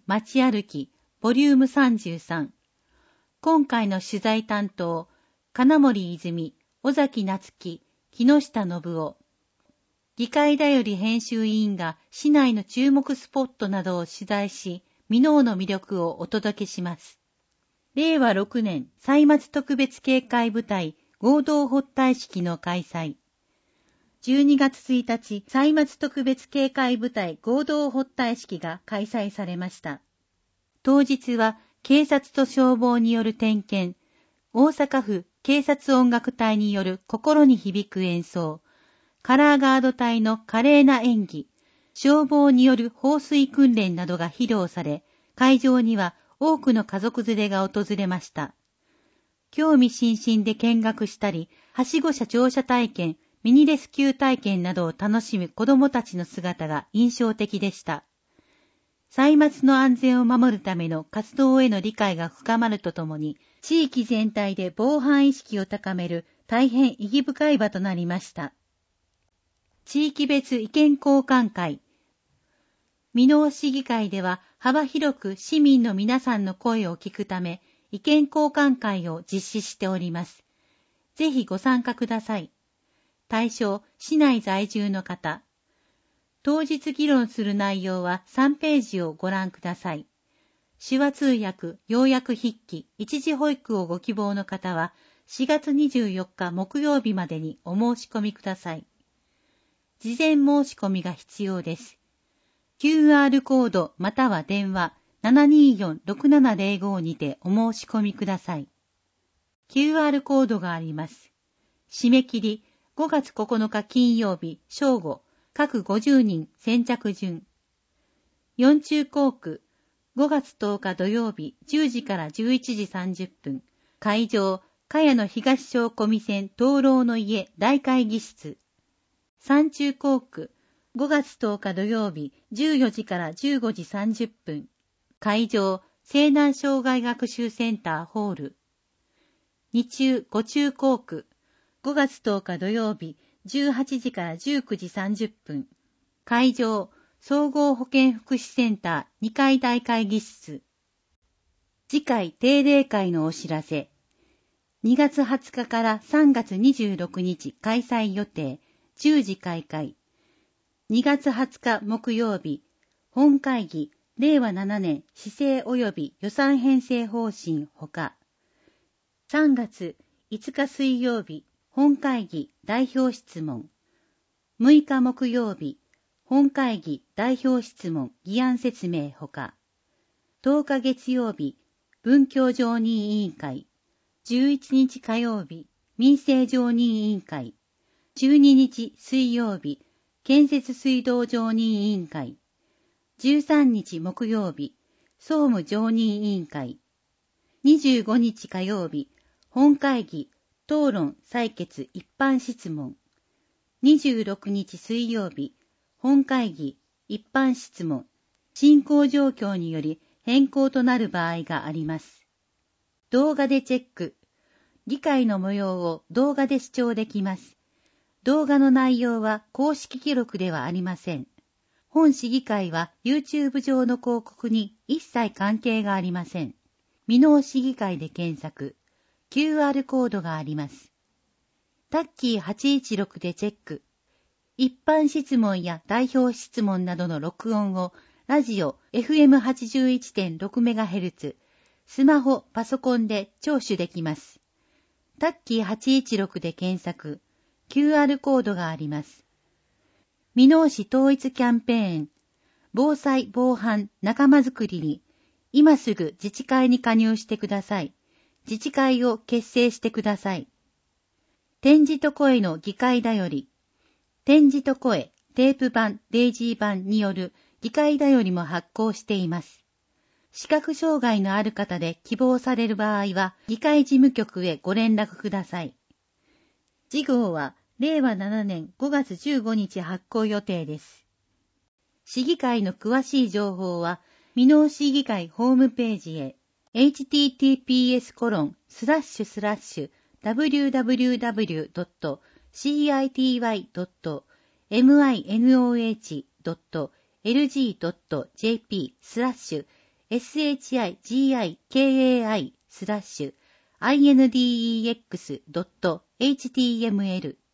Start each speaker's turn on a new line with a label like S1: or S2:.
S1: 街歩きボリューム33。今回の取材担当、金森泉、尾崎夏樹、木下信夫。議会だより編集委員が市内の注目スポットなどを取材し、箕面の魅力をお届けします。令和6年歳末特別警戒部隊合同発隊式の開催。12月1日、歳末特別警戒部隊合同発隊式が開催されました。当日は警察と消防による点検、大阪府警察音楽隊による心に響く演奏、カラーガード隊の華麗な演技、消防による放水訓練などが披露され、会場には多くの家族連れが訪れました。興味津々で見学したり、はしご車乗車体験、ミニレスキュー体験などを楽しむ子どもたちの姿が印象的でした。歳末の安全を守るための活動への理解が深まるとともに、地域全体で防犯意識を高める大変意義深い場となりました。地域別意見交換会。箕面市議会では幅広く市民の皆さんの声を聞くため、意見交換会を実施しております。ぜひご参加ください。対象、市内在住の方。当日議論する内容は3ページをご覧ください。手話通訳、要約筆記、一時保育をご希望の方は4月24日木曜日までにお申し込みください。事前申し込みが必要です。QR コードまたは電話 724-6705 にてお申し込みください。QR コードがあります。締め切り5月9日金曜日正午、各50人先着順。4中校区5月10日土曜日10時から11時30分。会場、茅野東小古見線灯籠の家大会議室。3中校区5月10日土曜日14時から15時30分。会場、西南障害学習センターホール。2中5中校区5月10日土曜日18時から19時30分。会場、総合保健福祉センター2階大会議室。次回定例会のお知らせ。2月20日から3月26日開催予定。10時開会。2月20日木曜日、本会議、令和7年施政及び予算編成方針ほか。3月5日水曜日、本会議代表質問。6日木曜日、本会議代表質問議案説明ほか。10日月曜日、文教常任委員会。11日火曜日、民生常任委員会。12日水曜日、建設水道常任委員会。13日木曜日、総務常任委員会。25日火曜日、本会議、討論採決一般質問。26日水曜日、本会議、一般質問。進行状況により変更となる場合があります。動画でチェック。議会の模様を動画で視聴できます。動画の内容は公式記録ではありません。本市議会は YouTube 上の広告に一切関係がありません。箕面市議会で検索。QR コードがあります。タッキー816でチェック。一般質問や代表質問などの録音をラジオ FM81.6MHz、スマホ、パソコンで聴取できます。タッキー816で検索。QR コードがあります。箕面市統一キャンペーン、防災・防犯・仲間づくりに、今すぐ自治会に加入してください。自治会を結成してください。点字と声の議会だより、点字と声、テープ版、デイジー版による議会だよりも発行しています。視覚障害のある方で希望される場合は、議会事務局へご連絡ください。次号は令和7年5月15日発行予定です。市議会の詳しい情報は、箕面市議会ホームページへ、https://www.city.minoh.lg.jp/ shigikai/index.html